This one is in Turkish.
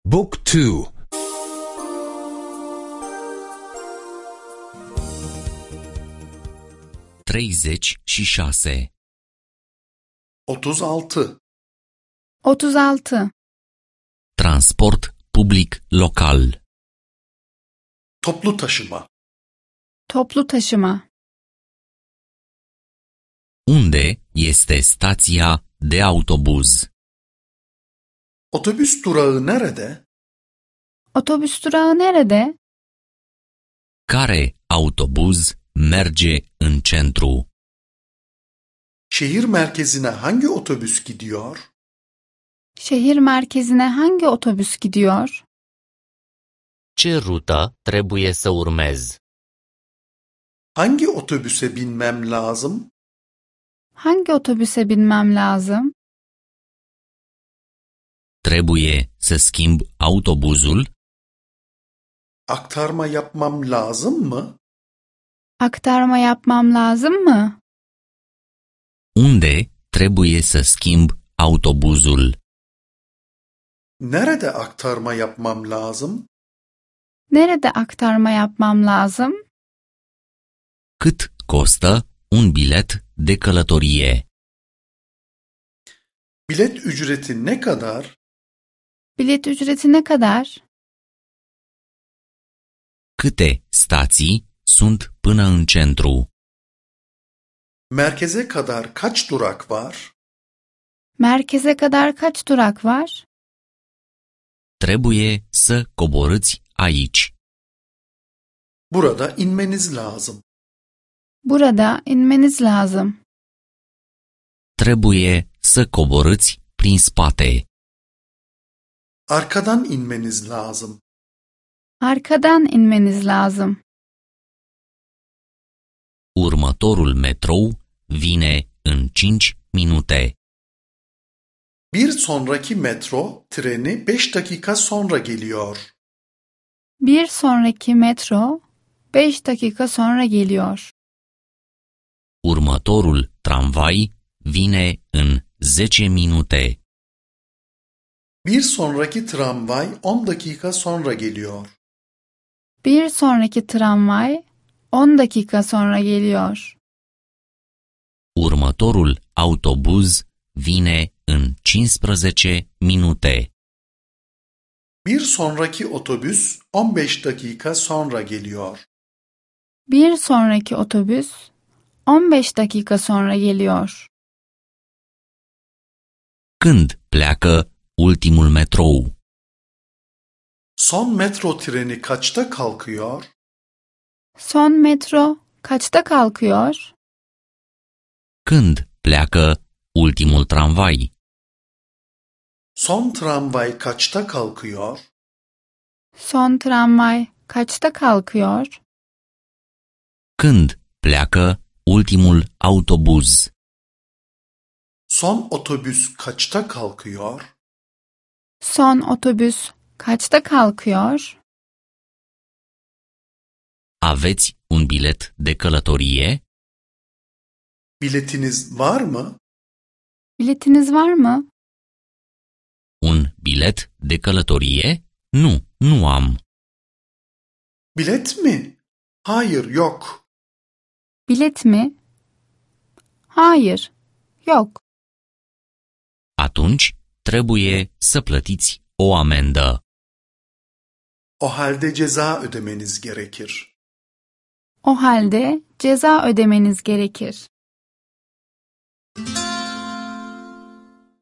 Book 2. 36. 36. 36. Transport public local. Toplu taşıma. Toplu taşıma. Unde este stația de autobuz? Otobüs durağı nerede? Otobüs durağı nerede? Care autobuz merge în centru? Şehir merkezine hangi otobüs gidiyor? Şehir merkezine hangi otobüs gidiyor? Ce rută trebuie să urmez? Hangi otobüse binmem lazım? Hangi otobüse binmem lazım? Trebuie să schimb autobuzul? Aktarma yapmam lazım mı? Aktarma yapmam lazım mı? Unde trebuie să schimb autobuzul? Nerede aktarma yapmam lazım? Nerede aktarma yapmam lazım? Cât costă un bilet de călătorie? Bilet ücreti ne kadar? Bilet ücreti ne kadar? Câte stații sunt până în centru? Merkeze kadar kaç durak var? Merkeze kadar kaç durak var? Trebuie să coborâți aici. Burada inmeniz lazım. Burada inmeniz lazım. Trebuie să coborâți prin spate. Arkadan inmeniz lazım. Arkadan inmeniz lazım. Următorul metrou vine în 5 minute. Bir sonraki metro treni 5 dakika sonra geliyor. Bir sonraki metro 5 dakika sonra geliyor. Următorul tramvai vine în 10 minute. Bir sonraki tramvay 10 dakika sonra geliyor. Bir sonraki tramvay 10 dakika sonra geliyor. Următorul autobuz vine în 15 minute. Bir sonraki otobüs 15 dakika sonra geliyor. Bir sonraki otobüs 15 dakika sonra geliyor. Când pleacă ultimul metrou? Son metro treni kaçta kalkıyor? Son metro kaçta kalkıyor? Când pleacă ultimul tramvai? Son tramvay kaçta kalkıyor? Son tramvay kaçta kalkıyor? Când pleacă ultimul autobuz? Son otobüs kaçta kalkıyor? Son otobüs kaçta kalkıyor? Aveți un bilet de călătorie? Biletiniz var mı? Biletiniz var mı? Un bilet de călătorie? Nu am. Bilet mi? Hayır, yok. Bilet mi? Hayır, yok. Atunci trebuie să plătiți o amendă. O halde ceza ödemeniz gerekir. O halde ceza ödemeniz gerekir.